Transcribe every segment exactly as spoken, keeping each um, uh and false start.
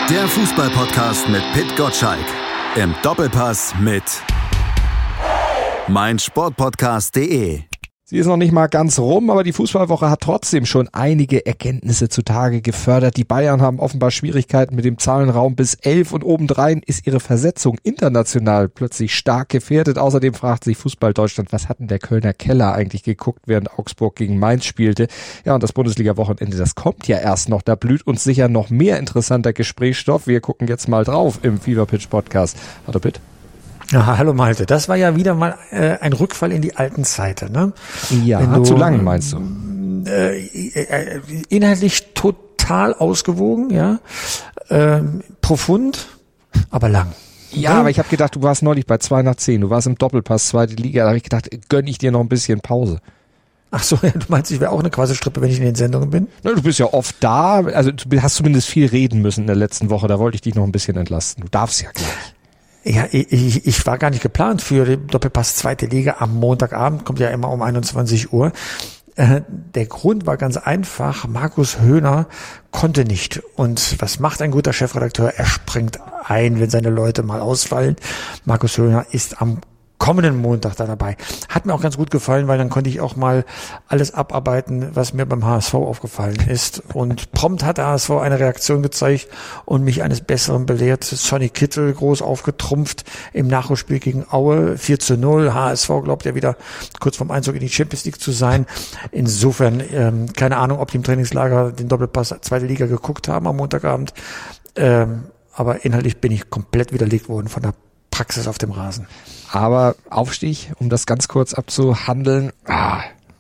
Der Fußball-Podcast mit Pit Gottschalk. Im Doppelpass mit meinsportpodcast punkt de. Sie ist noch nicht mal ganz rum, aber die Fußballwoche hat trotzdem schon einige Erkenntnisse zutage gefördert. Die Bayern haben offenbar Schwierigkeiten mit dem Zahlenraum bis elf und obendrein ist ihre Versetzung international plötzlich stark gefährdet. Außerdem fragt sich Fußball Deutschland, was hat denn der Kölner Keller eigentlich geguckt, während Augsburg gegen Mainz spielte? Ja, und das Bundesliga-Wochenende, das kommt ja erst noch. Da blüht uns sicher noch mehr interessanter Gesprächsstoff. Wir gucken jetzt mal drauf im Fever Pitch Podcast. Hallo Pitt. Ja, hallo Malte, das war ja wieder mal äh, ein Rückfall in die alten Zeiten, ne? Ja, du, zu lang meinst du? Äh, äh, inhaltlich total ausgewogen, ja, äh, profund, aber lang. Ja, ja, aber ich habe gedacht, du warst neulich bei zwei nach zehn, du warst im Doppelpass, zweite Liga, da habe ich gedacht, gönn ich dir noch ein bisschen Pause. Ach so, ja, du meinst, ich wäre auch eine Quasselstrippe, wenn ich in den Sendungen bin? Na, du bist ja oft da, also du hast zumindest viel reden müssen in der letzten Woche, da wollte ich dich noch ein bisschen entlasten. Du darfst ja gleich. Ja, ich, ich war gar nicht geplant für den Doppelpass zweite Liga am Montagabend, kommt ja immer um einundzwanzig Uhr. Äh, der Grund war ganz einfach, Markus Höhner konnte nicht. Und was macht ein guter Chefredakteur? Er springt ein, wenn seine Leute mal ausfallen. Markus Höhner ist am kommenden Montag da dabei. Hat mir auch ganz gut gefallen, weil dann konnte ich auch mal alles abarbeiten, was mir beim H S V aufgefallen ist. Und prompt hat der H S V eine Reaktion gezeigt und mich eines Besseren belehrt. Sonny Kittel groß aufgetrumpft im Nachholspiel gegen Aue, vier zu null. H S V glaubt ja wieder kurz vorm Einzug in die Champions League zu sein. Insofern, ähm, keine Ahnung, ob die im Trainingslager den Doppelpass zweite Liga geguckt haben am Montagabend. Ähm, aber inhaltlich bin ich komplett widerlegt worden von der Praxis auf dem Rasen. Aber Aufstieg, um das ganz kurz abzuhandeln, ah,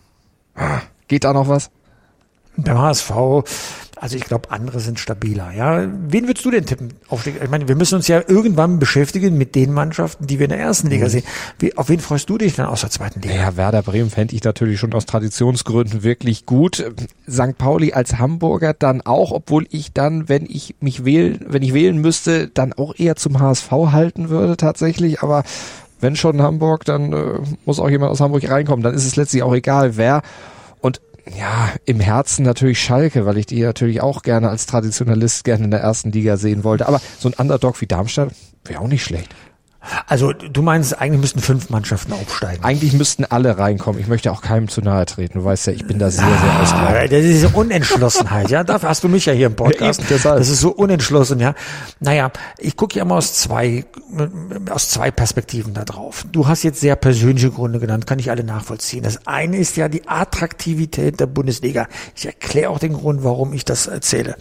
ah, geht da noch was? Beim H S V, also ich glaube, andere sind stabiler. Ja, wen würdest du denn tippen? Aufstieg? Ich meine, wir müssen uns ja irgendwann beschäftigen mit den Mannschaften, die wir in der ersten Liga mhm. sehen. Wie, auf wen freust du dich dann aus der zweiten Liga? Ja, Werder Bremen fände ich natürlich schon aus Traditionsgründen wirklich gut. Sankt Pauli als Hamburger dann auch, obwohl ich dann, wenn ich mich wählen, wenn ich wählen müsste, dann auch eher zum H S V halten würde tatsächlich. Aber wenn schon Hamburg, dann äh, muss auch jemand aus Hamburg reinkommen. Dann ist es letztlich auch egal, wer. Und ja, im Herzen natürlich Schalke, weil ich die natürlich auch gerne als Traditionalist gerne in der ersten Liga sehen wollte. Aber so ein Underdog wie Darmstadt wäre auch nicht schlecht. Also du meinst, eigentlich müssten fünf Mannschaften aufsteigen? Eigentlich müssten alle reinkommen. Ich möchte auch keinem zu nahe treten. Du weißt ja, ich bin da sehr, sehr ah, ausgelassen. Das ist diese Unentschlossenheit, ja. Dafür hast du mich ja hier im Podcast. Ja, eben, das ist so unentschlossen, ja. Naja, ich gucke ja immer aus zwei, aus zwei Perspektiven da drauf. Du hast jetzt sehr persönliche Gründe genannt, kann ich alle nachvollziehen. Das eine ist ja die Attraktivität der Bundesliga. Ich erkläre auch den Grund, warum ich das erzähle.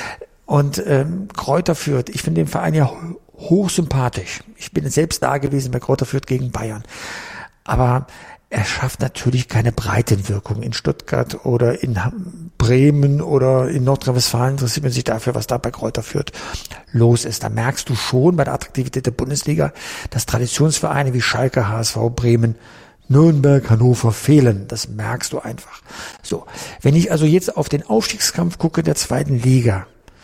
Und ähm, Kräuter Fürth, ich finde den Verein ja hochsympathisch. Ich bin selbst da gewesen bei Kräuter Fürth gegen Bayern. Aber er schafft natürlich keine Breitenwirkung. In Stuttgart oder in Bremen oder in Nordrhein-Westfalen interessiert man sich dafür, was da bei Kräuter Fürth los ist. Da merkst du schon bei der Attraktivität der Bundesliga, dass Traditionsvereine wie Schalke, H S V, Bremen, Nürnberg, Hannover fehlen. Das merkst du einfach. So, wenn ich also jetzt auf den Aufstiegskampf gucke der zweiten Liga,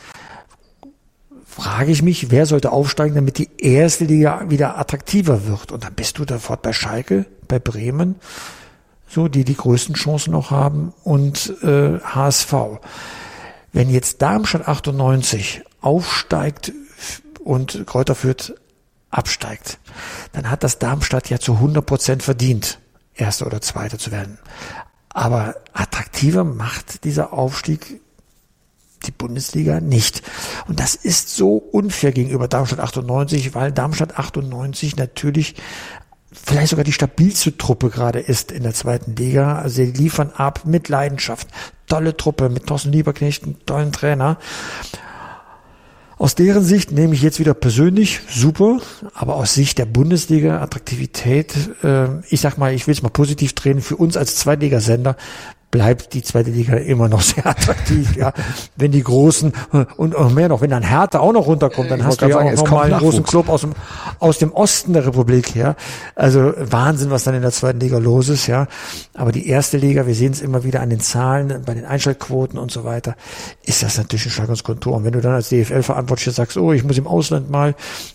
frage ich mich, wer sollte aufsteigen, damit die erste Liga wieder attraktiver wird? Und dann bist du sofort bei Schalke, bei Bremen, so die die größten Chancen noch haben und äh, H S V. Wenn jetzt Darmstadt achtundneunzig aufsteigt und Kräuter Fürth absteigt, dann hat das Darmstadt ja zu hundert Prozent verdient, Erster oder Zweiter zu werden. Aber attraktiver macht dieser Aufstieg die Bundesliga nicht. Und das ist so unfair gegenüber Darmstadt achtundneunzig, weil Darmstadt achtundneunzig natürlich vielleicht sogar die stabilste Truppe gerade ist in der zweiten Liga. Also sie liefern ab mit Leidenschaft. Tolle Truppe mit Thorsten Lieberknecht, einem tollen Trainer. Aus deren Sicht nehme ich jetzt wieder persönlich super, aber aus Sicht der Bundesliga Attraktivität, äh, ich sag mal, ich will es mal positiv drehen, für uns als Zweitligasender bleibt die zweite Liga immer noch sehr attraktiv, ja. Wenn die Großen und auch mehr noch, wenn dann Hertha auch noch runterkommt, dann ich hast du ja sagen, auch noch mal einen großen Club aus dem, aus dem Osten der Republik, ja. Also Wahnsinn, was dann in der zweiten Liga los ist, ja. Aber die erste Liga, wir sehen es immer wieder an den Zahlen, bei den Einschaltquoten und so weiter, ist das natürlich ein Schlag ins Kontor. Und wenn du dann als D F L-Verantwortlicher sagst, oh, ich muss im Ausland mal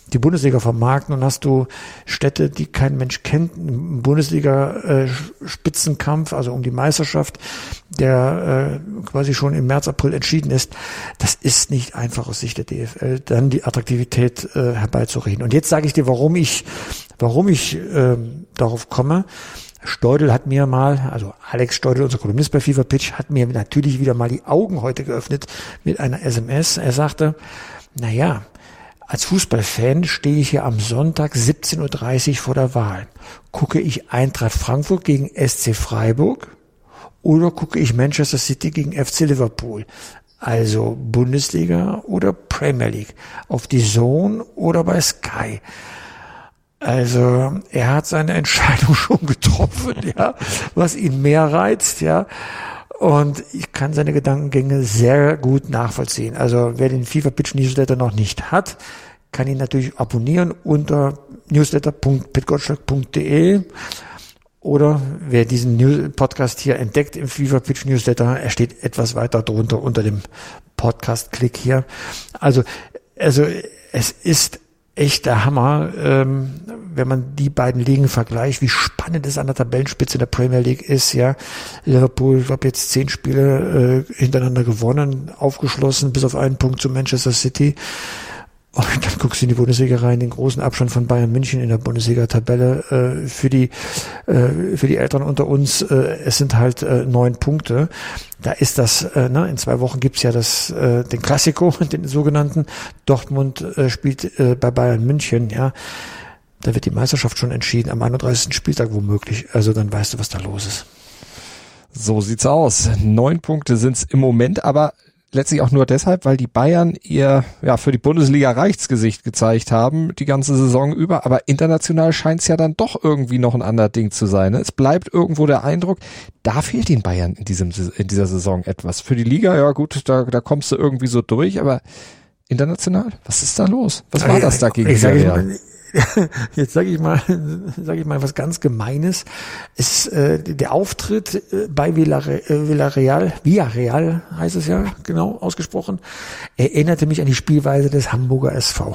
die Bundesliga vermarkten und hast du Städte, die kein Mensch kennt, einen Bundesliga-Spitzenkampf, also um die Meisterschaft, der äh, quasi schon im März, April entschieden ist. Das ist nicht einfach aus Sicht der D F L, dann die Attraktivität äh, herbeizureden. Und jetzt sage ich dir, warum ich, warum ich äh, darauf komme. Steudel hat mir mal, also Alex Steudel, unser Kolumnist bei FIFA Pitch, hat mir natürlich wieder mal die Augen heute geöffnet mit einer S M S. Er sagte, na ja, als Fußballfan stehe ich hier am Sonntag siebzehn Uhr dreißig vor der Wahl. Gucke ich Eintracht Frankfurt gegen S C Freiburg oder gucke ich Manchester City gegen F C Liverpool? Also Bundesliga oder Premier League? Auf die Zone oder bei Sky? Also er hat seine Entscheidung schon getroffen, ja, was ihn mehr reizt, ja. Und ich kann seine Gedankengänge sehr gut nachvollziehen. Also wer den FIFA Pitch Newsletter noch nicht hat, kann ihn natürlich abonnieren unter newsletter punkt pitgottschalk punkt de oder wer diesen News- Podcast hier entdeckt im FIFA Pitch Newsletter, er steht etwas weiter drunter unter dem Podcast-Klick hier. Also, also es ist echt der Hammer, ähm, wenn man die beiden Ligen vergleicht, wie spannend es an der Tabellenspitze der Premier League ist, ja. Liverpool, ich glaube, jetzt zehn Spiele äh, hintereinander gewonnen, aufgeschlossen, bis auf einen Punkt zu Manchester City. Und dann guckst du in die Bundesliga rein, den großen Abstand von Bayern München in der Bundesliga-Tabelle. Äh, für die äh, für die Eltern unter uns, äh, es sind halt äh, neun Punkte. Da ist das, äh, ne, in zwei Wochen gibt's ja das äh, den Klassiko, den sogenannten. Dortmund äh, spielt äh, bei Bayern München, ja. Da wird die Meisterschaft schon entschieden, am einunddreißigsten Spieltag womöglich. Also dann weißt du, was da los ist. So sieht's aus. Neun Punkte sind's im Moment, aber letztlich auch nur deshalb, weil die Bayern ihr, ja, für die Bundesliga Reichsgesicht gezeigt haben, die ganze Saison über, aber international scheint es ja dann doch irgendwie noch ein anderes Ding zu sein. Ne? Es bleibt irgendwo der Eindruck, da fehlt den Bayern in diesem, in dieser Saison etwas. Für die Liga, ja gut, da, da kommst du irgendwie so durch, aber international, was ist da los? Was war das da gegen Villarreal? Jetzt sage ich mal, sage ich mal was ganz Gemeines. Es äh, der Auftritt äh, bei Villarreal, äh, Villarreal, Villarreal heißt es ja genau ausgesprochen, erinnerte mich an die Spielweise des Hamburger S V.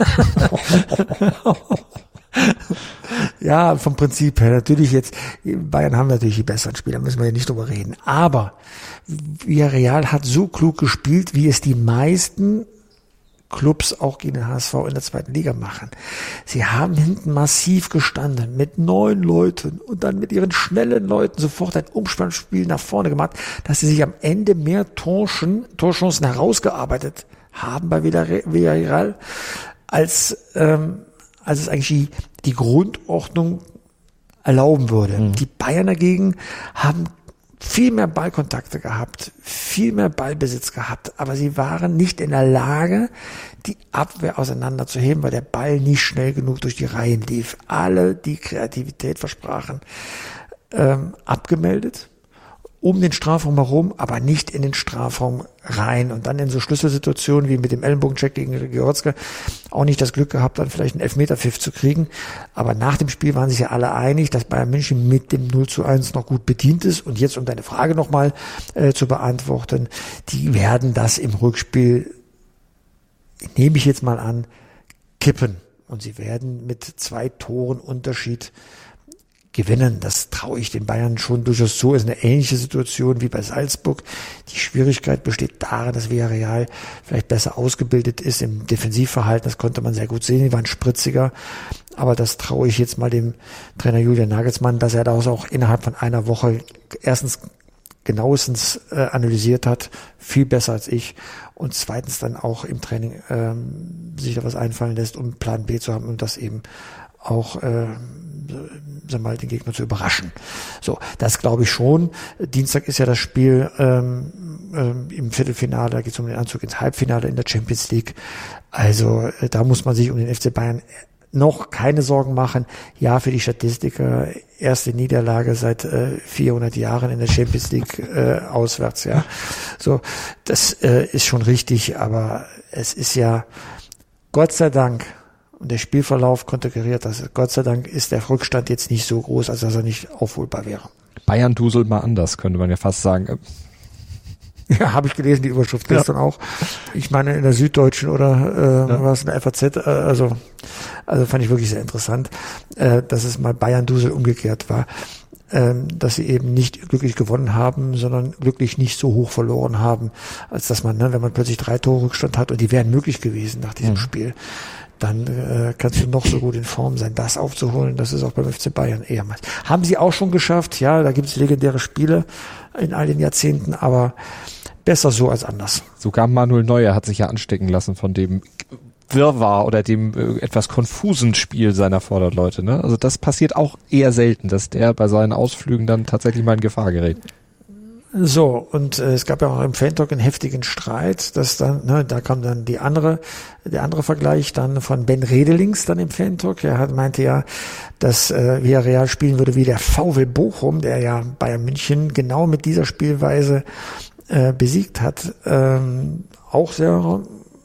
Ja, vom Prinzip her natürlich jetzt. Bayern haben natürlich die besseren Spieler, müssen wir ja nicht drüber reden. Aber Villarreal hat so klug gespielt, wie es die meisten Clubs auch gegen den H S V in der zweiten Liga machen. Sie haben hinten massiv gestanden mit neun Leuten und dann mit ihren schnellen Leuten sofort ein Umspannspiel nach vorne gemacht, dass sie sich am Ende mehr Torchen, Torchancen herausgearbeitet haben bei Villarreal, als, ähm, als es eigentlich die, die Grundordnung erlauben würde. Mhm. Die Bayern dagegen haben viel mehr Ballkontakte gehabt, viel mehr Ballbesitz gehabt, aber sie waren nicht in der Lage, die Abwehr auseinanderzuheben, weil der Ball nicht schnell genug durch die Reihen lief. Alle, die Kreativität versprachen, ähm, abgemeldet, um den Strafraum herum, aber nicht in den Strafraum rein. Und dann in so Schlüsselsituationen wie mit dem Ellenbogencheck gegen Goretzka auch nicht das Glück gehabt, dann vielleicht einen Elfmeterpfiff zu kriegen. Aber nach dem Spiel waren sich ja alle einig, dass Bayern München mit dem null zu eins noch gut bedient ist. Und jetzt, um deine Frage nochmal äh, zu beantworten, die werden das im Rückspiel, nehme ich jetzt mal an, kippen. Und sie werden mit zwei Toren Unterschied gewinnen. Das traue ich den Bayern schon durchaus zu. Es ist eine ähnliche Situation wie bei Salzburg. Die Schwierigkeit besteht darin, dass Villarreal vielleicht besser ausgebildet ist im Defensivverhalten. Das konnte man sehr gut sehen. Die waren spritziger. Aber das traue ich jetzt mal dem Trainer Julian Nagelsmann, dass er das auch innerhalb von einer Woche erstens genauestens äh, analysiert hat. Viel besser als ich. Und zweitens dann auch im Training ähm, sich da was einfallen lässt, um Plan B zu haben und das eben auch äh, sag mal, den Gegner zu überraschen. So, das glaube ich schon. Dienstag ist ja das Spiel ähm, ähm, im Viertelfinale, da geht es um den Anzug ins Halbfinale in der Champions League. Also äh, da muss man sich um den F C Bayern noch keine Sorgen machen. Ja, für die Statistiker erste Niederlage seit äh, vierhundert Jahren in der Champions League äh, auswärts. Ja, so, das äh, ist schon richtig, aber es ist ja Gott sei Dank. Und der Spielverlauf konterkariert das. Gott sei Dank ist der Rückstand jetzt nicht so groß, als dass er nicht aufholbar wäre. Bayern duselt mal anders, könnte man ja fast sagen. Ja, habe ich gelesen, die Überschrift gestern ja. auch. Ich meine in der Süddeutschen oder äh, ja. was in der F A Z, äh, also also fand ich wirklich sehr interessant, äh, dass es mal Bayern-Dusel umgekehrt war, ähm, dass sie eben nicht glücklich gewonnen haben, sondern glücklich nicht so hoch verloren haben, als dass man, ne, wenn man plötzlich drei Tore Rückstand hat und die wären möglich gewesen nach diesem mhm. Spiel, dann äh, kannst du noch so gut in Form sein, das aufzuholen. Das ist auch beim F C Bayern eher mal. Haben sie auch schon geschafft, ja, da gibt es legendäre Spiele in all den Jahrzehnten, aber besser so als anders. Sogar Manuel Neuer hat sich ja anstecken lassen von dem Wirrwarr oder dem äh, etwas konfusen Spiel seiner Vorderleute. Ne? Also das passiert auch eher selten, dass der bei seinen Ausflügen dann tatsächlich mal in Gefahr gerät. So, und äh, es gab ja auch im Fan-Talk einen heftigen Streit, dass dann, ne, da kam dann die andere, der andere Vergleich dann von Ben Redelings dann im Fan-Talk. Er hat, meinte ja, dass äh, Villarreal spielen würde wie der VfL Bochum, der ja Bayern München genau mit dieser Spielweise äh, besiegt hat. Ähm, auch sehr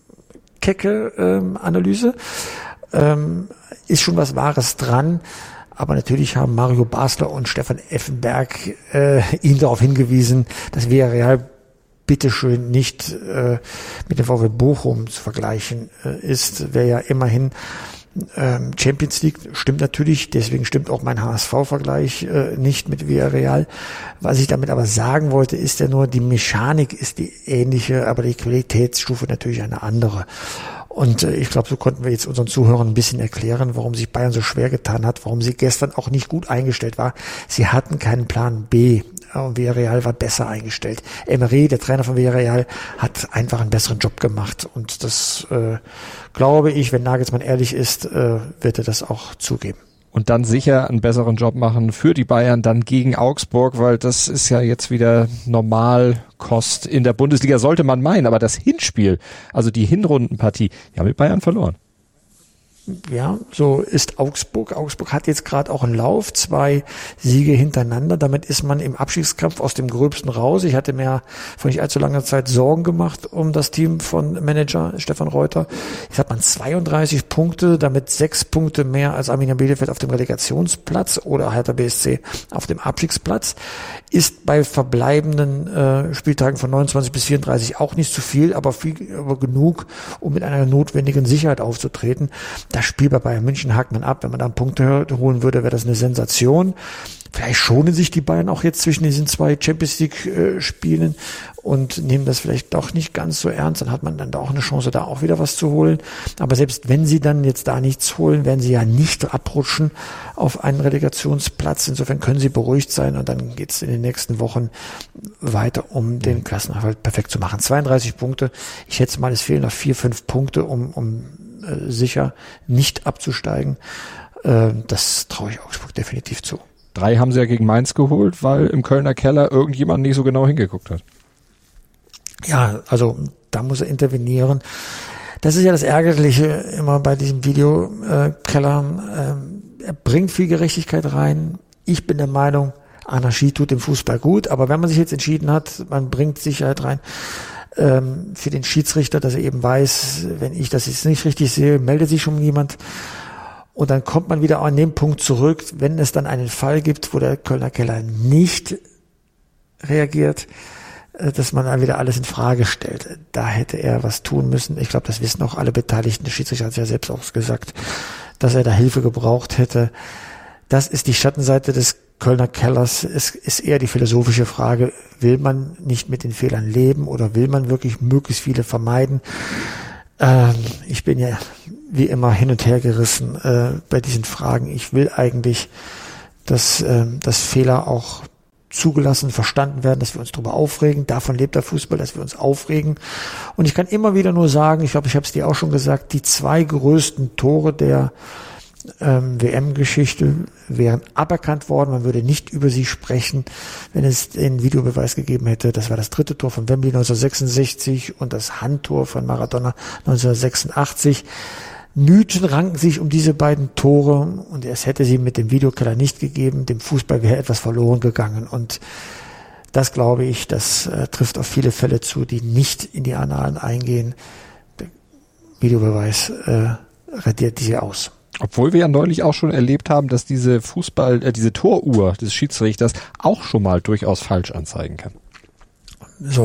kecke ähm, Analyse. Ähm, ist schon was Wahres dran. Aber natürlich haben Mario Basler und Stefan Effenberg äh, ihn darauf hingewiesen, dass Villarreal bitteschön nicht äh, mit dem VfL Bochum zu vergleichen äh, ist. Wer ja immerhin ähm, Champions League stimmt natürlich, deswegen stimmt auch mein H S V-Vergleich äh, nicht mit Villarreal. Was ich damit aber sagen wollte, ist ja nur, die Mechanik ist die ähnliche, aber die Qualitätsstufe natürlich eine andere. Und äh, ich glaube, so konnten wir jetzt unseren Zuhörern ein bisschen erklären, warum sich Bayern so schwer getan hat, warum sie gestern auch nicht gut eingestellt war. Sie hatten keinen Plan B und Villarreal war besser eingestellt. Emery, der Trainer von Villarreal, hat einfach einen besseren Job gemacht. Und das äh, glaube ich, wenn Nagelsmann ehrlich ist, äh, wird er das auch zugeben. Und dann sicher einen besseren Job machen für die Bayern dann gegen Augsburg, weil das ist ja jetzt wieder Normalkost in der Bundesliga, sollte man meinen. Aber das Hinspiel, also die Hinrundenpartie, ja, mit Bayern verloren. Ja, so ist Augsburg. Augsburg hat jetzt gerade auch einen Lauf, zwei Siege hintereinander. Damit ist man im Abstiegskampf aus dem Gröbsten raus. Ich hatte mir vor nicht allzu langer Zeit Sorgen gemacht um das Team von Manager Stefan Reuter. Jetzt hat man zweiunddreißig Punkte, damit sechs Punkte mehr als Arminia Bielefeld auf dem Relegationsplatz oder Hertha B S C auf dem Abstiegsplatz. Ist bei verbleibenden äh, Spieltagen von neunundzwanzig bis vierunddreißig auch nicht zu viel, aber viel, aber genug, um mit einer notwendigen Sicherheit aufzutreten. Das Spiel bei Bayern München hakt man ab. Wenn man da Punkte holen würde, wäre das eine Sensation. Vielleicht schonen sich die Bayern auch jetzt zwischen diesen zwei Champions League äh, Spielen und nehmen das vielleicht doch nicht ganz so ernst. Dann hat man dann auch eine Chance, da auch wieder was zu holen. Aber selbst wenn sie dann jetzt da nichts holen, werden sie ja nicht abrutschen auf einen Relegationsplatz. Insofern können sie beruhigt sein und dann geht es in den nächsten Wochen weiter, um den Klassenerhalt perfekt zu machen. zweiunddreißig Punkte. Ich schätze mal, es fehlen noch vier, fünf Punkte, um, um äh, sicher nicht abzusteigen. Äh, das traue ich Augsburg definitiv zu. Drei haben sie ja gegen Mainz geholt, weil im Kölner Keller irgendjemand nicht so genau hingeguckt hat. Ja, also da muss er intervenieren. Das ist ja das Ärgerliche immer bei diesem Videokeller. Äh, er bringt viel Gerechtigkeit rein. Ich bin der Meinung, Anarchie tut dem Fußball gut. Aber wenn man sich jetzt entschieden hat, man bringt Sicherheit rein ähm, für den Schiedsrichter, dass er eben weiß, wenn ich das jetzt nicht richtig sehe, meldet sich schon jemand. Und dann kommt man wieder an den Punkt zurück, wenn es dann einen Fall gibt, wo der Kölner Keller nicht reagiert, dass man dann wieder alles in Frage stellt. Da hätte er was tun müssen. Ich glaube, das wissen auch alle Beteiligten. Der Schiedsrichter hat es ja selbst auch gesagt, dass er da Hilfe gebraucht hätte. Das ist die Schattenseite des Kölner Kellers. Es ist eher die philosophische Frage, will man nicht mit den Fehlern leben oder will man wirklich möglichst viele vermeiden? Ähm, ich bin ja wie immer hin und her gerissen äh, bei diesen Fragen. Ich will eigentlich, dass, äh, dass Fehler auch zugelassen, verstanden werden, dass wir uns darüber aufregen. Davon lebt der Fußball, dass wir uns aufregen. Und ich kann immer wieder nur sagen, ich glaube, ich habe es dir auch schon gesagt, die zwei größten Tore der ähm, W M-Geschichte wären aberkannt worden. Man würde nicht über sie sprechen, wenn es den Videobeweis gegeben hätte. Das war das dritte Tor von Wembley neunzehnhundertsechsundsechzig und das Handtor von Maradona neunzehnhundertsechsundachtzig. Mythen ranken sich um diese beiden Tore und es hätte sie mit dem Videokeller nicht gegeben. Dem Fußball wäre etwas verloren gegangen und das glaube ich, das äh, trifft auf viele Fälle zu, die nicht in die Annalen eingehen. Der Videobeweis äh, radiert diese aus. Obwohl wir ja neulich auch schon erlebt haben, dass diese Fußball, äh, diese Toruhr des Schiedsrichters auch schon mal durchaus falsch anzeigen kann. So,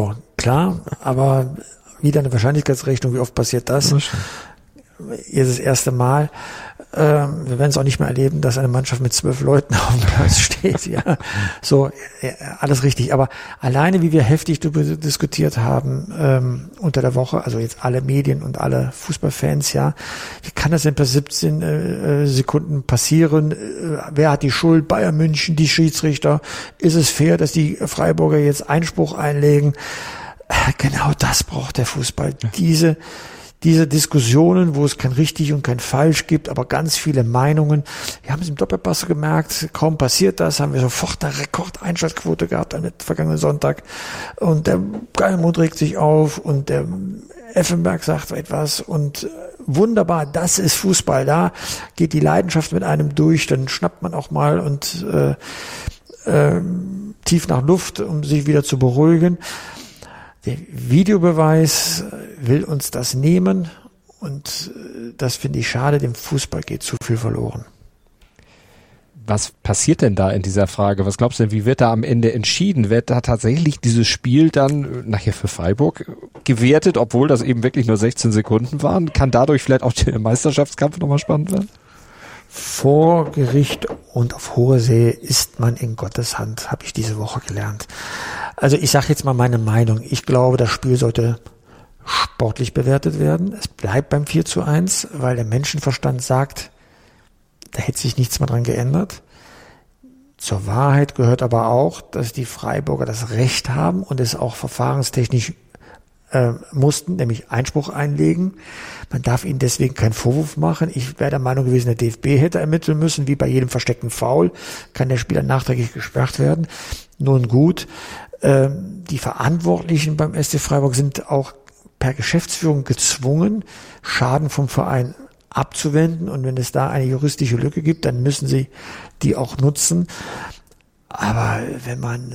klar, aber wieder eine Wahrscheinlichkeitsrechnung, wie oft passiert das? Hier ist das erste Mal. Ähm, wir werden es auch nicht mehr erleben, dass eine Mannschaft mit zwölf Leuten auf dem Platz steht. Ja, so ja, alles richtig. Aber alleine, wie wir heftig darüber diskutiert haben ähm, unter der Woche, also jetzt alle Medien und alle Fußballfans, ja, wie kann das denn per siebzehn äh, Sekunden passieren? Äh, wer hat die Schuld? Bayern München, die Schiedsrichter. Ist es fair, dass die Freiburger jetzt Einspruch einlegen? Äh, genau das braucht der Fußball. Ja. Diese Diese Diskussionen, wo es kein richtig und kein falsch gibt, aber ganz viele Meinungen. Wir haben es im Doppelpass gemerkt, kaum passiert das, haben wir sofort eine Rekordeinschaltquote gehabt am vergangenen Sonntag. Und der Geilmund regt sich auf und der Effenberg sagt etwas und wunderbar, das ist Fußball. Da geht die Leidenschaft mit einem durch, dann schnappt man auch mal und äh, äh, tief nach Luft, um sich wieder zu beruhigen. Der Videobeweis will uns das nehmen und das finde ich schade, dem Fußball geht zu viel verloren. Was passiert denn da in dieser Frage? Was glaubst du denn, wie wird da am Ende entschieden? Wird da tatsächlich dieses Spiel dann nachher für Freiburg gewertet, obwohl das eben wirklich nur sechzehn Sekunden waren? Kann dadurch vielleicht auch der Meisterschaftskampf nochmal spannend werden? Vor Gericht und auf hoher See ist man in Gottes Hand, habe ich diese Woche gelernt. Also ich sage jetzt mal meine Meinung. Ich glaube, das Spiel sollte sportlich bewertet werden. Es bleibt beim vier zu eins, weil der Menschenverstand sagt, da hätte sich nichts mehr dran geändert. Zur Wahrheit gehört aber auch, dass die Freiburger das Recht haben und es auch verfahrenstechnisch äh, mussten, nämlich Einspruch einlegen. Man darf ihnen deswegen keinen Vorwurf machen. Ich wäre der Meinung gewesen, der D F B hätte ermitteln müssen, wie bei jedem versteckten Foul kann der Spieler nachträglich gesperrt werden. Nun gut, ähm, die Verantwortlichen beim S C Freiburg sind auch per Geschäftsführung gezwungen, Schaden vom Verein abzuwenden. Und wenn es da eine juristische Lücke gibt, dann müssen sie die auch nutzen. Aber wenn man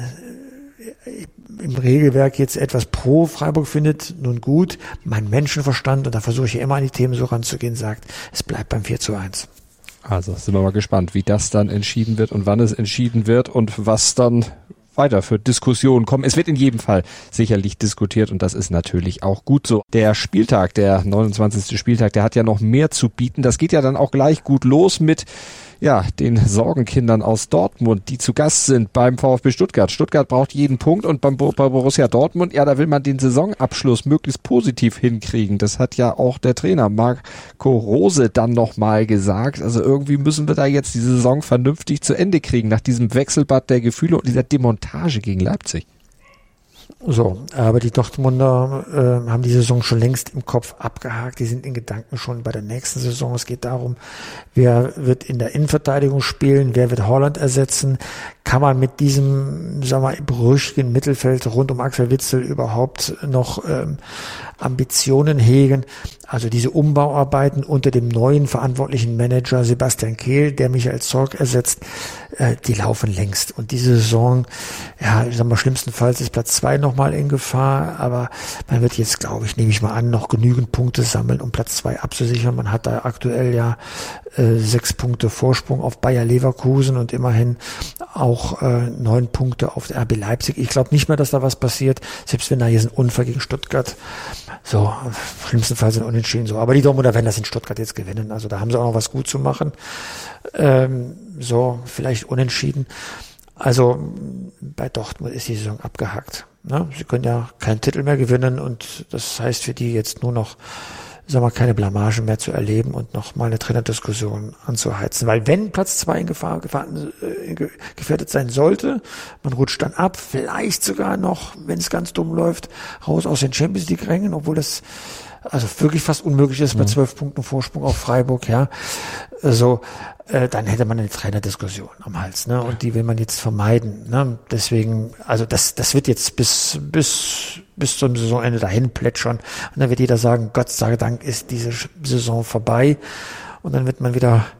im Regelwerk jetzt etwas pro Freiburg findet, nun gut, mein Menschenverstand, und da versuche ich ja immer an die Themen so ranzugehen, sagt, es bleibt beim vier zu eins. Also sind wir mal gespannt, wie das dann entschieden wird und wann es entschieden wird und was dann weiter für Diskussionen kommen. Es wird in jedem Fall sicherlich diskutiert und das ist natürlich auch gut so. Der Spieltag, der neunundzwanzigste Spieltag, der hat ja noch mehr zu bieten. Das geht ja dann auch gleich gut los mit ja, den Sorgenkindern aus Dortmund, die zu Gast sind beim VfB Stuttgart. Stuttgart braucht jeden Punkt und beim, bei Borussia Dortmund, ja, da will man den Saisonabschluss möglichst positiv hinkriegen. Das hat ja auch der Trainer Marco Rose dann nochmal gesagt. Also irgendwie müssen wir da jetzt die Saison vernünftig zu Ende kriegen, nach diesem Wechselbad der Gefühle und dieser Demontage gegen Leipzig. So, aber die Dortmunder äh, haben die Saison schon längst im Kopf abgehakt. Die sind in Gedanken schon bei der nächsten Saison. Es geht darum, wer wird in der Innenverteidigung spielen, wer wird Haaland ersetzen. Kann man mit diesem, sagen wir, berüchtigten Mittelfeld rund um Axel Witsel überhaupt noch ähm, Ambitionen hegen? Also diese Umbauarbeiten unter dem neuen verantwortlichen Manager Sebastian Kehl, der Michael Zorc ersetzt, äh, die laufen längst. Und diese Saison, ja, ich sag mal, schlimmstenfalls ist Platz zwei nochmal in Gefahr, aber man wird jetzt, glaube ich, nehme ich mal an, noch genügend Punkte sammeln, um Platz zwei abzusichern. Man hat da aktuell ja äh, sechs Punkte Vorsprung auf Bayer Leverkusen und immerhin auch äh, neun Punkte auf der R B Leipzig. Ich glaube nicht mehr, dass da was passiert, selbst wenn da hier ein Unfall gegen Stuttgart, so, schlimmstenfalls sind unentschieden so. Aber die Dortmunder werden das in Stuttgart jetzt gewinnen. Also da haben sie auch noch was gut zu machen. Ähm, so, vielleicht unentschieden. Also bei Dortmund ist die Saison abgehakt. Ne? Sie können ja keinen Titel mehr gewinnen und das heißt für die jetzt nur noch, sagen wir, keine Blamage mehr zu erleben und noch mal eine Trainerdiskussion anzuheizen. Weil wenn Platz zwei in Gefahr, Gefahr äh, gefährdet sein sollte, man rutscht dann ab, vielleicht sogar noch, wenn es ganz dumm läuft, raus aus den Champions League Rängen, obwohl das also wirklich fast unmöglich ist bei zwölf Punkten Vorsprung auf Freiburg, ja. So, äh, dann hätte man eine Trainerdiskussion am Hals, ne? Und die will man jetzt vermeiden, ne? Deswegen, also das, das wird jetzt bis, bis, bis zum Saisonende dahin plätschern. Und dann wird jeder sagen, Gott sei Dank ist diese Saison vorbei. Und dann wird man wieder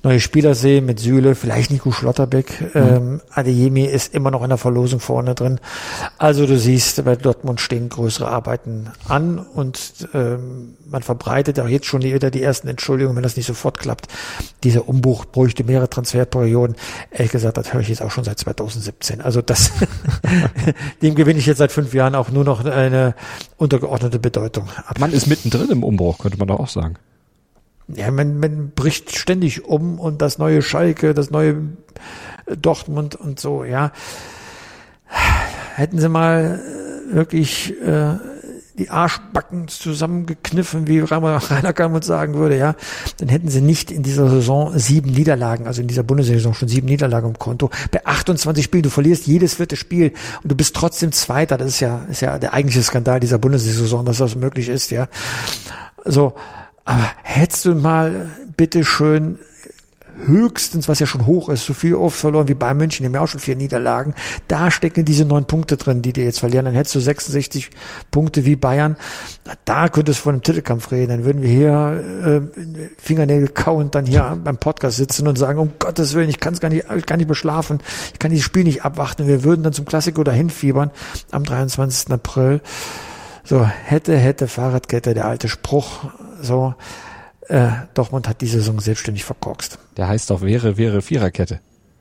neue Spieler sehe mit Süle, vielleicht Nico Schlotterbeck, mhm. ähm, Adeyemi ist immer noch in der Verlosung vorne drin. Also du siehst, bei Dortmund stehen größere Arbeiten an und ähm, man verbreitet auch jetzt schon die, wieder die ersten Entschuldigungen, wenn das nicht sofort klappt. Dieser Umbruch bräuchte mehrere Transferperioden. Ehrlich gesagt, das höre ich jetzt auch schon seit zweitausendsiebzehn. Also das, dem gewinne ich jetzt seit fünf Jahren auch nur noch eine untergeordnete Bedeutung ab. Man ist mittendrin im Umbruch, könnte man doch auch sagen. Ja, man, man bricht ständig um und das neue Schalke, das neue Dortmund und so, ja. Hätten sie mal wirklich äh, die Arschbacken zusammengekniffen, wie Rainer Kallmund sagen würde, ja, dann hätten sie nicht in dieser Saison sieben Niederlagen, also in dieser Bundesliga-Saison schon sieben Niederlagen im Konto. Bei achtundzwanzig Spielen, du verlierst jedes vierte Spiel und du bist trotzdem Zweiter. Das ist ja, ist ja der eigentliche Skandal dieser Bundesliga-Saison, dass das möglich ist, ja. So, aber hättest du mal bitte schön höchstens, was ja schon hoch ist, so viel oft verloren wie Bayern München, die haben ja auch schon vier Niederlagen, da stecken diese neun Punkte drin, die die jetzt verlieren, dann hättest du sechsundsechzig Punkte wie Bayern, da könntest du von einem Titelkampf reden, dann würden wir hier äh, Fingernägel kauen, dann hier beim Podcast sitzen und sagen, um Gottes Willen, ich kann es gar nicht, ich kann nicht beschlafen, ich kann dieses Spiel nicht abwarten, wir würden dann zum Klassiko dahin fiebern am dreiundzwanzigsten April. So, hätte, hätte, Fahrradkette, der alte Spruch, so, Äh, Dortmund hat die Saison selbstständig verkorkst. Der heißt doch wäre, wäre Viererkette.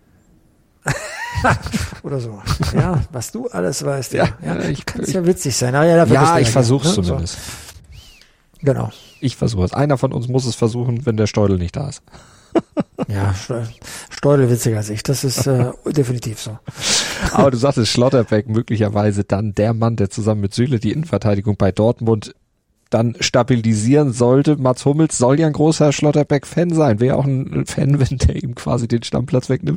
Oder so. Ja, was du alles weißt. Ja, ja, ja ich kann es ja witzig sein. Ah, ja, ja ich versuche es ne? zumindest. So. Genau. Ich versuche es. Einer von uns muss es versuchen, wenn der Steudel nicht da ist. Ja, Steudel witziger als ich. Das ist äh, definitiv so. Aber du sagtest Schlotterbeck möglicherweise dann der Mann, der zusammen mit Süle die Innenverteidigung bei Dortmund dann stabilisieren sollte. Mats Hummels soll ja ein großer Schlotterbeck-Fan sein. Wäre auch ein Fan, wenn der ihm quasi den Stammplatz wegnimmt.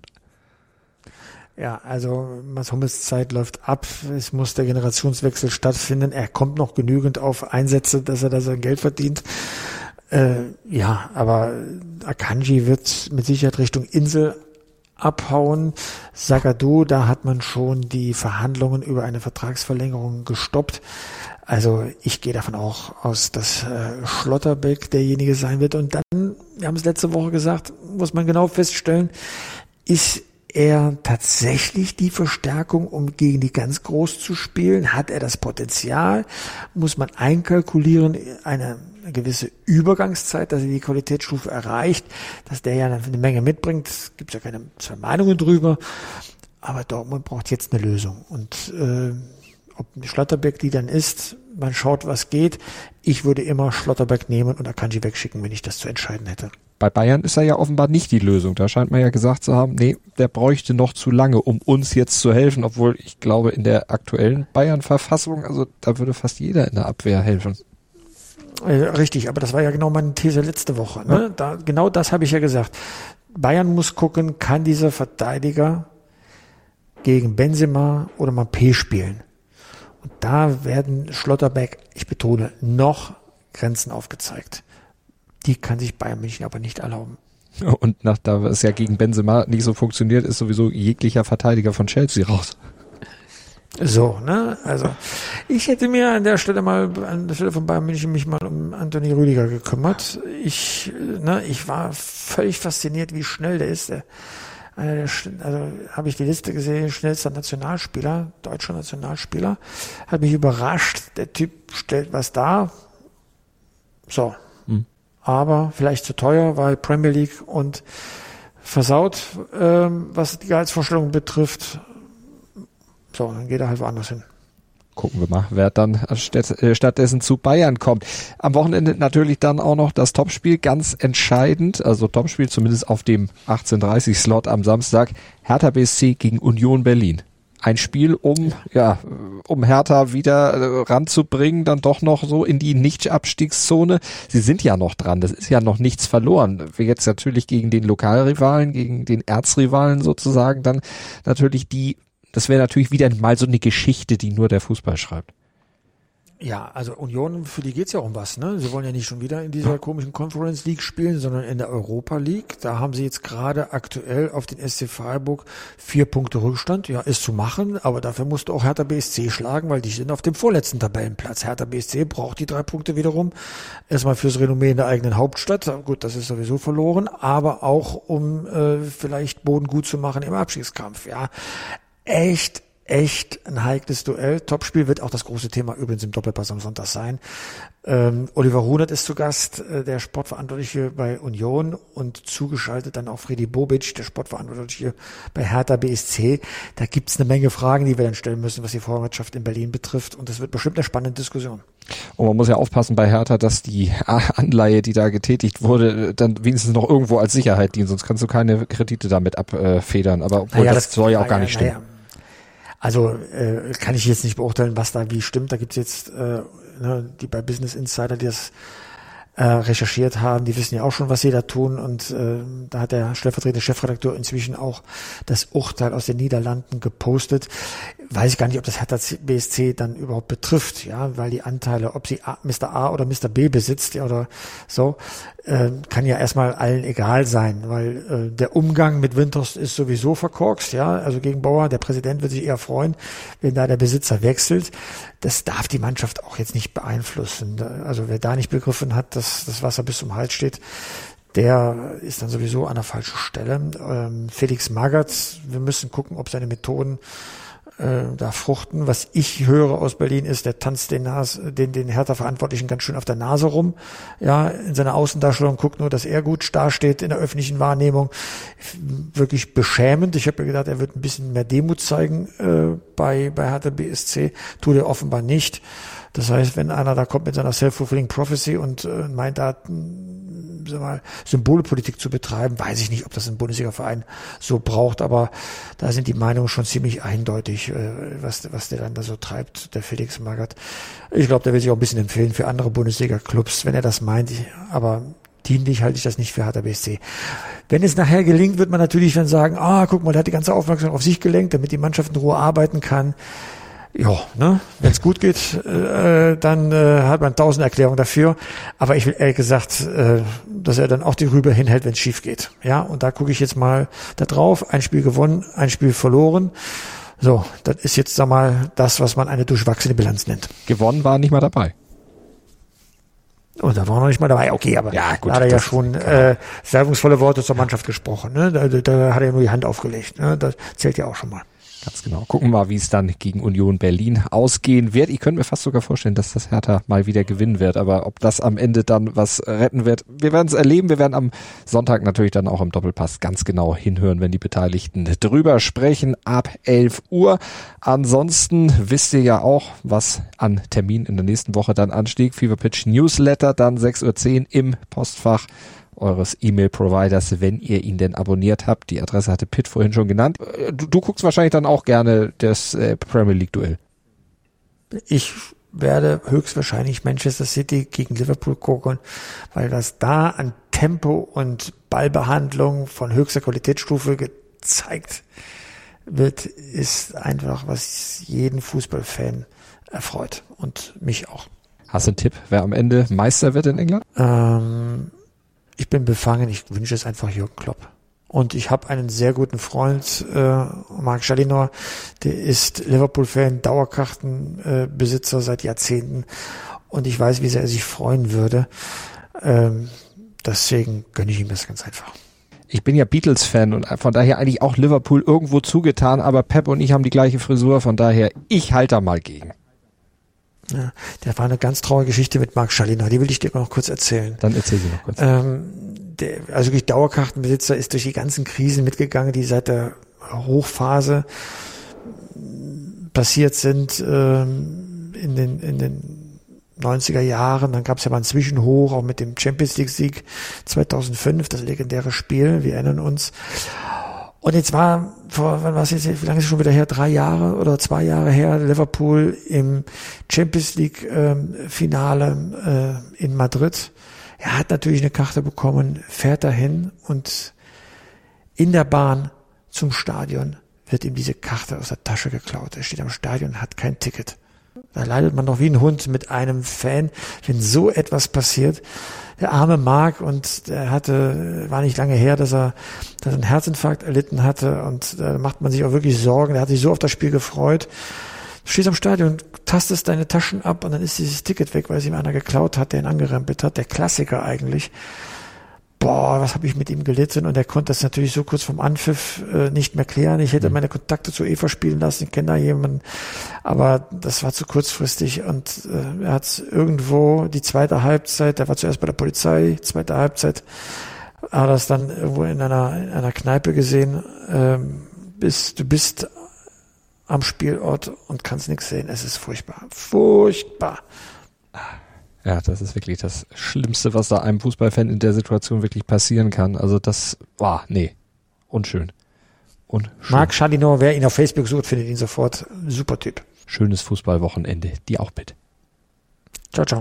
Ja, also Mats Hummels Zeit läuft ab. Es muss der Generationswechsel stattfinden. Er kommt noch genügend auf Einsätze, dass er da sein Geld verdient. Äh, ja, aber Akanji wird mit Sicherheit Richtung Insel abhauen. Zagadou, da hat man schon die Verhandlungen über eine Vertragsverlängerung gestoppt. Also ich gehe davon auch aus, dass äh, Schlotterbeck derjenige sein wird. Und dann, wir haben es letzte Woche gesagt, muss man genau feststellen, ist er tatsächlich die Verstärkung, um gegen die ganz groß zu spielen? Hat er das Potenzial? Muss man einkalkulieren, eine, eine gewisse Übergangszeit, dass er die Qualitätsstufe erreicht, dass der ja eine Menge mitbringt? Es gibt ja keine zwei Meinungen drüber. Aber Dortmund braucht jetzt eine Lösung. Und äh, ob Schlotterbeck die dann ist, man schaut, was geht. Ich würde immer Schlotterbeck nehmen und Akanji wegschicken, wenn ich das zu entscheiden hätte. Bei Bayern ist er ja offenbar nicht die Lösung. Da scheint man ja gesagt zu haben, nee, der bräuchte noch zu lange, um uns jetzt zu helfen. Obwohl ich glaube, in der aktuellen Bayern-Verfassung, also da würde fast jeder in der Abwehr helfen. Äh, richtig, aber das war ja genau meine These letzte Woche. Ne? Ja. Da, genau das habe ich ja gesagt. Bayern muss gucken, kann dieser Verteidiger gegen Benzema oder Mbappé spielen. Und da werden Schlotterbeck, ich betone, noch Grenzen aufgezeigt. Die kann sich Bayern München aber nicht erlauben. Und nach, da es ja gegen Benzema nicht so funktioniert, ist sowieso jeglicher Verteidiger von Chelsea raus. So, ne, also ich hätte mir an der Stelle mal, an der Stelle von Bayern München mich mal um Anthony Rüdiger gekümmert. Ich, ne, ich war völlig fasziniert, wie schnell der ist. Der, einer der, also habe ich die Liste gesehen, schnellster Nationalspieler, deutscher Nationalspieler, hat mich überrascht. Der Typ stellt was dar. So. Hm. Aber vielleicht zu teuer, weil Premier League und versaut, ähm, was die Gehaltsvorstellung betrifft. So, dann geht er halt woanders hin. Gucken wir mal, wer dann statt, äh, stattdessen zu Bayern kommt. Am Wochenende natürlich dann auch noch das Topspiel, ganz entscheidend, also Topspiel zumindest auf dem achtzehn Uhr dreißig Slot am Samstag, Hertha B S C gegen Union Berlin. Ein Spiel, um ja, um Hertha wieder äh, ranzubringen, dann doch noch so in die Nicht-Abstiegszone. Sie sind ja noch dran, das ist ja noch nichts verloren. Wir jetzt natürlich gegen den Lokalrivalen, gegen den Erzrivalen sozusagen, dann natürlich die, das wäre natürlich wieder mal so eine Geschichte, die nur der Fußball schreibt. Ja, also Union, für die geht's ja um was, ne? Sie wollen ja nicht schon wieder in dieser komischen Conference League spielen, sondern in der Europa League. Da haben sie jetzt gerade aktuell auf den S C Freiburg vier Punkte Rückstand. Ja, ist zu machen, aber dafür musst du auch Hertha B S C schlagen, weil die sind auf dem vorletzten Tabellenplatz. Hertha B S C braucht die drei Punkte wiederum. Erstmal fürs Renommee in der eigenen Hauptstadt. Gut, das ist sowieso verloren, aber auch um äh, vielleicht Boden gut zu machen im Abstiegskampf. Ja, echt Echt ein heikles Duell. Topspiel wird auch das große Thema übrigens im Doppelpass am Sonntag sein. Ähm, Oliver Runert ist zu Gast, äh, der Sportverantwortliche bei Union, und zugeschaltet dann auch Freddy Bobic, der Sportverantwortliche bei Hertha B S C. Da gibt's eine Menge Fragen, die wir dann stellen müssen, was die Vorwärtschaft in Berlin betrifft, und das wird bestimmt eine spannende Diskussion. Und man muss ja aufpassen bei Hertha, dass die Anleihe, die da getätigt wurde, dann wenigstens noch irgendwo als Sicherheit dient, sonst kannst du keine Kredite damit abfedern. Aber obwohl naja, das, das soll ja auch gar nicht naja, stimmen. Also äh, kann ich jetzt nicht beurteilen, was da wie stimmt. Da gibt's jetzt äh, ne, die bei Business Insider, die das äh, recherchiert haben, die wissen ja auch schon, was sie da tun, und äh, da hat der stellvertretende Chefredakteur inzwischen auch das Urteil aus den Niederlanden gepostet. Weiß ich gar nicht, ob das Hertha B S C dann überhaupt betrifft, ja, weil die Anteile, ob sie A, Mister A oder Mister B besitzt, ja, oder so, äh, kann ja erstmal allen egal sein, weil äh, der Umgang mit Windhorst ist sowieso verkorkst, ja, also gegen Bauer, der Präsident wird sich eher freuen, wenn da der Besitzer wechselt. Das darf die Mannschaft auch jetzt nicht beeinflussen. Also wer da nicht begriffen hat, dass das Wasser bis zum Hals steht, der ist dann sowieso an der falschen Stelle. Ähm, Felix Magath, wir müssen gucken, ob seine Methoden äh, da fruchten. Was ich höre aus Berlin ist, der tanzt den, Nas, den, den Hertha-Verantwortlichen ganz schön auf der Nase rum. Ja, in seiner Außendarstellung guckt nur, dass er gut dasteht in der öffentlichen Wahrnehmung. Wirklich beschämend. Ich habe mir gedacht, er wird ein bisschen mehr Demut zeigen äh, bei, bei Hertha B S C. Tut er offenbar nicht. Das heißt, wenn einer da kommt mit seiner Self-Fulfilling Prophecy und äh, meint, da sag mal, Symbolpolitik zu betreiben, weiß ich nicht, ob das ein Bundesliga-Verein so braucht, aber da sind die Meinungen schon ziemlich eindeutig, äh, was, was der dann da so treibt, der Felix Magath. Ich glaube, der will sich auch ein bisschen empfehlen für andere Bundesliga-Clubs, wenn er das meint, aber dienlich halte ich das nicht für Hertha B S C. Wenn es nachher gelingt, wird man natürlich dann sagen, ah, guck mal, der hat die ganze Aufmerksamkeit auf sich gelenkt, damit die Mannschaft in Ruhe arbeiten kann. Ja, ne, wenn es gut geht, äh, dann äh, hat man tausend Erklärungen dafür. Aber ich will ehrlich gesagt, äh, dass er dann auch die Rübe hinhält, wenn es schief geht. Ja, und da gucke ich jetzt mal da drauf. Ein Spiel gewonnen, ein Spiel verloren. So, das ist jetzt, sag mal, das, was man eine durchwachsene Bilanz nennt. Gewonnen war nicht mal dabei. Und da war er noch nicht mal dabei. Okay, aber ja, gut, da hat er ja schon äh, salbungsvolle Worte zur Mannschaft gesprochen. Ne? Da, da hat er nur die Hand aufgelegt. Ne? Das zählt ja auch schon mal. Ganz genau. Gucken wir mal, wie es dann gegen Union Berlin ausgehen wird. Ich könnte mir fast sogar vorstellen, dass das Hertha mal wieder gewinnen wird. Aber ob das am Ende dann was retten wird, wir werden es erleben. Wir werden am Sonntag natürlich dann auch im Doppelpass ganz genau hinhören, wenn die Beteiligten drüber sprechen, ab elf Uhr. Ansonsten wisst ihr ja auch, was an Termin in der nächsten Woche dann ansteht. Fever Pitch Newsletter, dann sechs Uhr zehn im Postfach eures E-Mail-Providers, wenn ihr ihn denn abonniert habt. Die Adresse hatte Pitt vorhin schon genannt. Du, du guckst wahrscheinlich dann auch gerne das äh, Premier League-Duell. Ich werde höchstwahrscheinlich Manchester City gegen Liverpool gucken, weil das da an Tempo und Ballbehandlung von höchster Qualitätsstufe gezeigt wird, ist einfach, was jeden Fußballfan erfreut und mich auch. Hast du einen Tipp, wer am Ende Meister wird in England? Ähm, Ich bin befangen, ich wünsche es einfach Jürgen Klopp. Und ich habe einen sehr guten Freund, äh, Marc Jallinor, der ist Liverpool-Fan, Dauerkartenbesitzer äh, seit Jahrzehnten. Und ich weiß, wie sehr er sich freuen würde. Ähm, deswegen gönne ich ihm das ganz einfach. Ich bin ja Beatles-Fan und von daher eigentlich auch Liverpool irgendwo zugetan, aber Pep und ich haben die gleiche Frisur, von daher, ich halte da mal gegen. Ja, der war eine ganz traurige Geschichte mit Marc Jallinor, die will ich dir noch kurz erzählen. Dann erzähl sie noch kurz. Ähm, der, also wirklich Dauerkartenbesitzer ist durch die ganzen Krisen mitgegangen, die seit der Hochphase passiert sind ähm, in den in den neunziger Jahren. Dann gab es ja mal einen Zwischenhoch, auch mit dem Champions League Sieg zweitausendfünf, das legendäre Spiel, wir erinnern uns. Und jetzt war, vor, wann war es jetzt, wie lange ist es schon wieder her? Drei Jahre oder zwei Jahre her, Liverpool im Champions League ähm, Finale äh, in Madrid. Er hat natürlich eine Karte bekommen, fährt dahin und in der Bahn zum Stadion wird ihm diese Karte aus der Tasche geklaut. Er steht am Stadion und hat kein Ticket. Da leidet man doch wie ein Hund mit einem Fan, wenn so etwas passiert. Der arme Marc, und der hatte, war nicht lange her, dass er, dass er einen Herzinfarkt erlitten hatte, und da macht man sich auch wirklich Sorgen. Der hat sich so auf das Spiel gefreut. Du stehst am Stadion, tastest deine Taschen ab und dann ist dieses Ticket weg, weil es ihm einer geklaut hat, der ihn angerempelt hat. Der Klassiker eigentlich. Boah, was habe ich mit ihm gelitten, und er konnte das natürlich so kurz vom Anpfiff äh, nicht mehr klären. Ich hätte meine Kontakte zu Eva spielen lassen, ich kenne da jemanden, aber das war zu kurzfristig, und äh, er hat irgendwo die zweite Halbzeit, der war zuerst bei der Polizei, zweite Halbzeit, hat das dann irgendwo in einer, in einer Kneipe gesehen, ähm, bist, du bist am Spielort und kannst nichts sehen, es ist furchtbar, furchtbar. Ja, das ist wirklich das Schlimmste, was da einem Fußballfan in der Situation wirklich passieren kann. Also das war, nee, unschön. Unschön. Marc Chadinot, wer ihn auf Facebook sucht, findet ihn sofort. Super Typ. Schönes Fußballwochenende. Die auch mit. Ciao, ciao.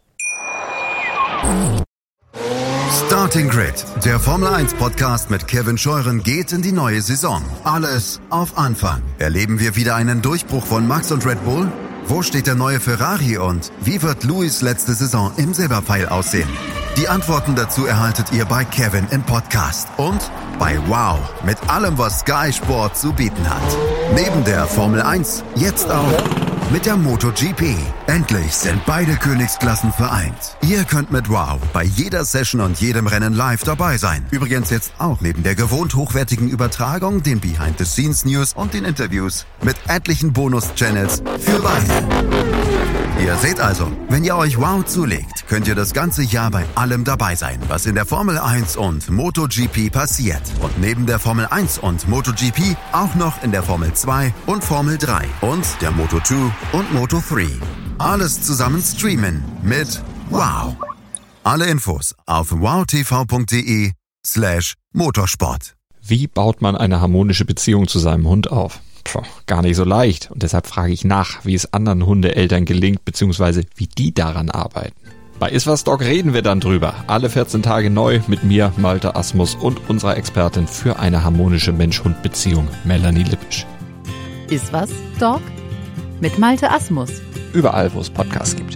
Starting Grid, der Formel eins Podcast mit Kevin Scheuren, geht in die neue Saison. Alles auf Anfang. Erleben wir wieder einen Durchbruch von Max und Red Bull? Wo steht der neue Ferrari und wie wird Lewis letzte Saison im Silberpfeil aussehen? Die Antworten dazu erhaltet ihr bei Kevin im Podcast und bei Wow mit allem, was Sky Sport zu bieten hat. Neben der Formel eins jetzt auch mit der MotoGP. Endlich sind beide Königsklassen vereint. Ihr könnt mit Wow bei jeder Session und jedem Rennen live dabei sein. Übrigens jetzt auch neben der gewohnt hochwertigen Übertragung, den Behind-the-Scenes-News und den Interviews mit etlichen Bonus-Channels für beide. Ihr seht also, wenn ihr euch Wow zulegt, könnt ihr das ganze Jahr bei allem dabei sein, was in der Formel eins und MotoGP passiert. Und neben der Formel eins und MotoGP auch noch in der Formel zwei und Formel drei und der Moto zwei und Moto drei. Alles zusammen streamen mit Wow. Alle Infos auf wowtv.de slash motorsport. Wie baut man eine harmonische Beziehung zu seinem Hund auf? Puh, gar nicht so leicht. Und deshalb frage ich nach, wie es anderen Hundeeltern gelingt, beziehungsweise wie die daran arbeiten. Bei Iswas Dog reden wir dann drüber. Alle vierzehn Tage neu mit mir, Malte Asmus, und unserer Expertin für eine harmonische Mensch-Hund-Beziehung, Melanie Lippisch. Iswas Dog mit Malte Asmus. Überall, wo es Podcasts gibt.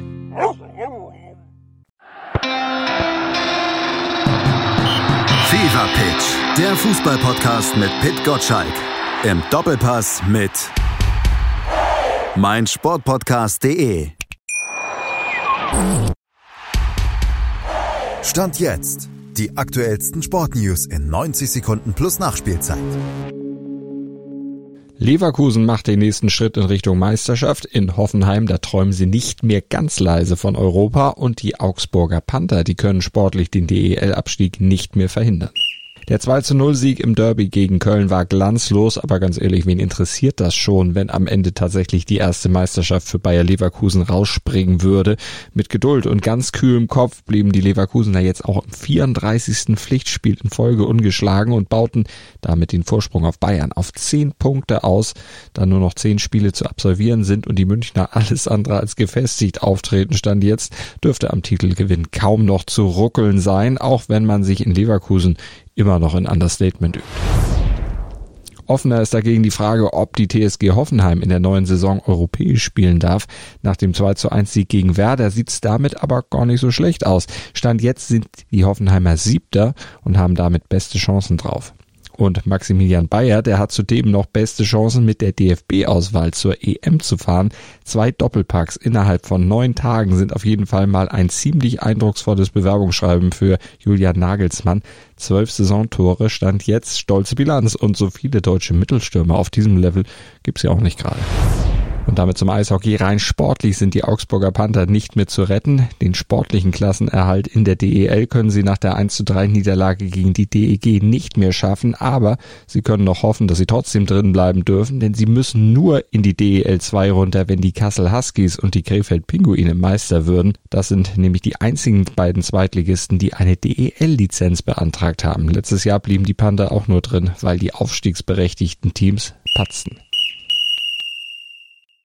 Fever Pitch, der Fußball-Podcast mit Pit Gottschalk. Im Doppelpass mit meinsportpodcast punkt de. Stand jetzt. Die aktuellsten Sportnews in neunzig Sekunden plus Nachspielzeit. Leverkusen macht den nächsten Schritt in Richtung Meisterschaft. In Hoffenheim, da träumen sie nicht mehr ganz leise von Europa. Und die Augsburger Panther, die können sportlich den D E L-Abstieg nicht mehr verhindern. Der zwei zu null Sieg im Derby gegen Köln war glanzlos, aber ganz ehrlich, wen interessiert das schon, wenn am Ende tatsächlich die erste Meisterschaft für Bayer Leverkusen rausspringen würde? Mit Geduld und ganz kühlem Kopf blieben die Leverkusener jetzt auch im vierunddreißigsten Pflichtspiel in Folge ungeschlagen und bauten damit den Vorsprung auf Bayern auf zehn Punkte aus, da nur noch zehn Spiele zu absolvieren sind und die Münchner alles andere als gefestigt auftreten. Stand jetzt, dürfte am Titelgewinn kaum noch zu ruckeln sein, auch wenn man sich in Leverkusen immer noch in Understatement übt. Offener ist dagegen die Frage, ob die T S G Hoffenheim in der neuen Saison europäisch spielen darf. Nach dem zwei zu eins Sieg gegen Werder sieht's damit aber gar nicht so schlecht aus. Stand jetzt sind die Hoffenheimer Siebter und haben damit beste Chancen drauf. Und Maximilian Bayer, der hat zudem noch beste Chancen, mit der D F B-Auswahl zur E M zu fahren. Zwei Doppelpacks innerhalb von neun Tagen sind auf jeden Fall mal ein ziemlich eindrucksvolles Bewerbungsschreiben für Julian Nagelsmann. Zwölf Saisontore, Stand jetzt stolze Bilanz, und so viele deutsche Mittelstürmer auf diesem Level gibt's ja auch nicht gerade. Und damit zum Eishockey. Rein sportlich sind die Augsburger Panther nicht mehr zu retten. Den sportlichen Klassenerhalt in der D E L können sie nach der eins zu drei Niederlage gegen die D E G nicht mehr schaffen. Aber sie können noch hoffen, dass sie trotzdem drin bleiben dürfen, denn sie müssen nur in die D E L zwei runter, wenn die Kassel Huskies und die Krefeld Pinguine Meister würden. Das sind nämlich die einzigen beiden Zweitligisten, die eine D E L-Lizenz beantragt haben. Letztes Jahr blieben die Panther auch nur drin, weil die aufstiegsberechtigten Teams patzten.